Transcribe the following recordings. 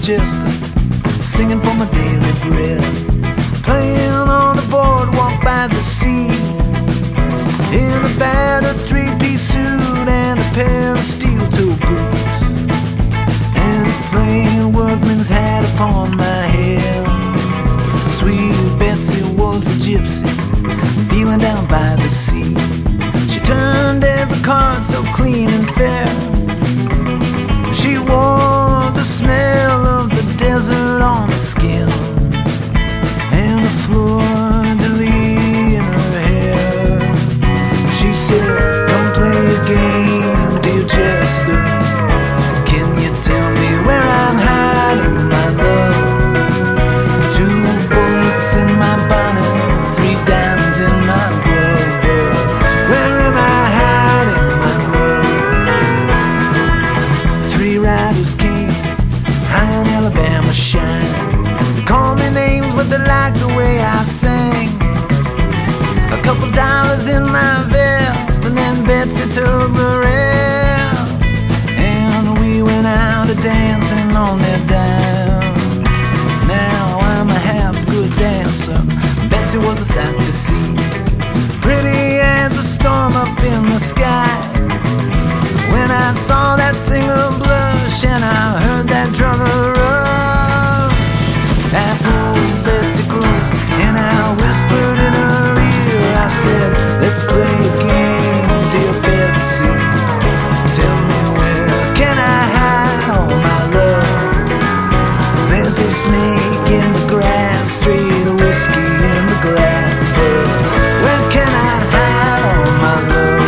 just singing for my daily bread, playing on the boardwalk by the sea, in a battered three-piece suit and a pair of steel-toe boots, and a plain workman's hat upon my head. Sweet Betsy was a gypsy, dealing down by the sea. She turned every card so clean and fair. She wore the smell of the desert on her skin, and a fleur-de-lis in her hair. She said, "Don't play a game, dear jester. Can you tell me where I'm hiding my love? 2 bullets in my bonnet, 3 diamonds in my glove. Where am I hiding my love?" 3 riders came, high in Alabama shine. They called me names, but they liked the way I sang. A couple dollars in my vest, and then Betsy took the rest. And we went out a dancing on their dime. Now I'm a half-good dancer. Betsy was a sight to see, pretty as a storm up in the sky. When I saw that singer blush and I heard that drummer rush, I pulled Betsy close and I whispered in her ear. I said, "Let's play a game, dear Betsy. Tell me, where can I hide all my love? There's a snake in the grass, straight whiskey in the glass, but where can I hide all my love?"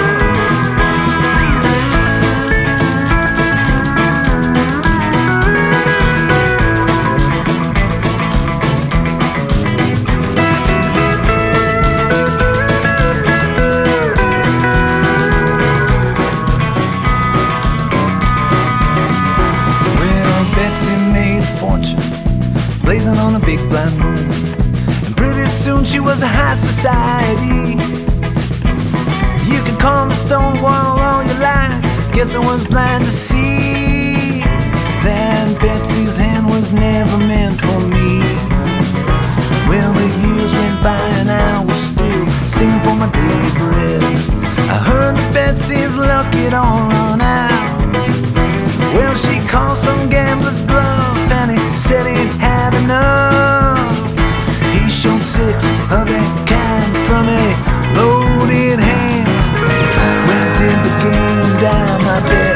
Blazing on a big blind moon, and pretty soon she was a high society. You can call me Stonewall all you like, guess I was blind to see that Betsy's hand was never meant for me. Well, the years went by and I was still singing for my daily bread. I heard that Betsy's luck had all run out. Well, she called some gambler's bluff and he said he'd had enough. He showed 6 of that kind from a loaded hand. When did the game die, my bed?